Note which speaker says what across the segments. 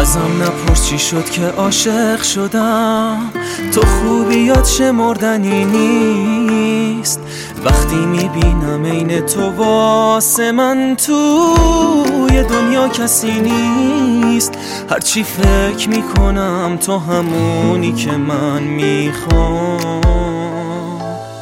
Speaker 1: ازم نپرس چی شد که عاشق شدم. تو خوبیات شمردنی نیست، وقتی میبینم عین تو واسه من توی دنیا کسی نیست. هرچی فکر میکنم تو همونی که من میخوام.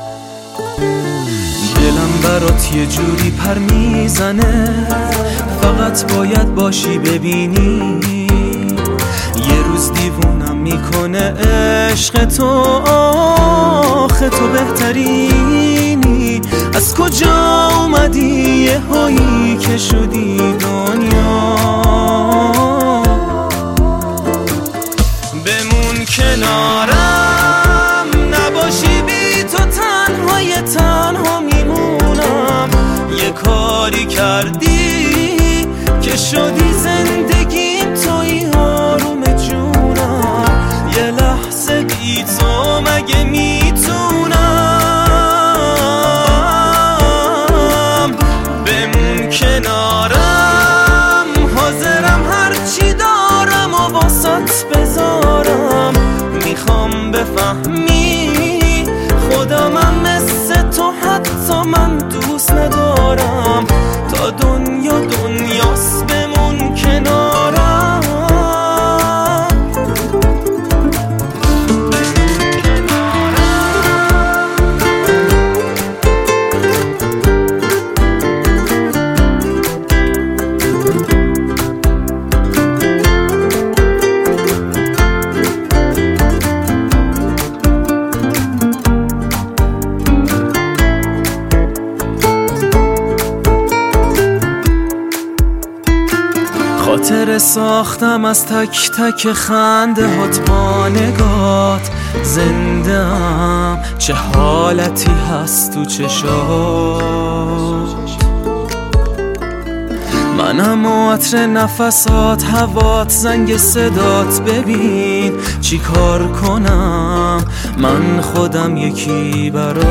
Speaker 1: دلم برات یه جوری پر میزنه، فقط باید باشی ببینی. یه روز دیوونم میکنه عشق تو، آخه تو بهترینی. از کجا اومدی یه هایی که شدی دنیا؟ بمون کنارم، نباشی بی تو تنها میمونم. یه کاری کردی که شدی زندگیم، توی آروم جونم. یه لحظه بی تو مگه میتونم؟ بمون کنارم، حاضرم هرچی دارم و واسط بذارم. میخوام بفهمی خودمم مثل تو حتی من دوست ندارم. تا دنیا دنیاست بمون کنارم. خاطر ساختم از تک تک خنده هات، با نگات زنده‌ام. چه حالتی هست تو چشات، منم و عطر نفسات، هوات، زنگ صدات. ببین چی کار کنم، من خودم یکی برات.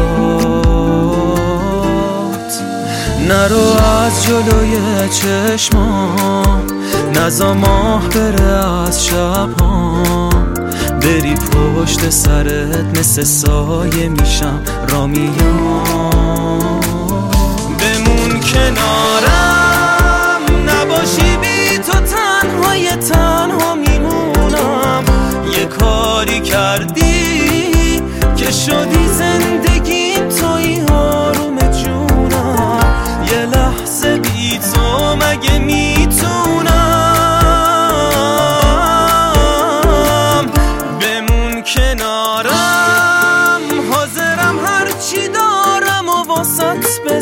Speaker 1: نرو از جلوی چشمام، نزا ماه بره از شبام. بری پشت سرت مثل سایه میشم را میام. بمون کنارم، نباشی بی تو تنها میمونم. یه کاری کردی که شدی زندگیم، توی آروم جونم. یه لحظه بی تو مگه میتونم؟ بمون کنارم، حاضرم هرچی دارم و واسط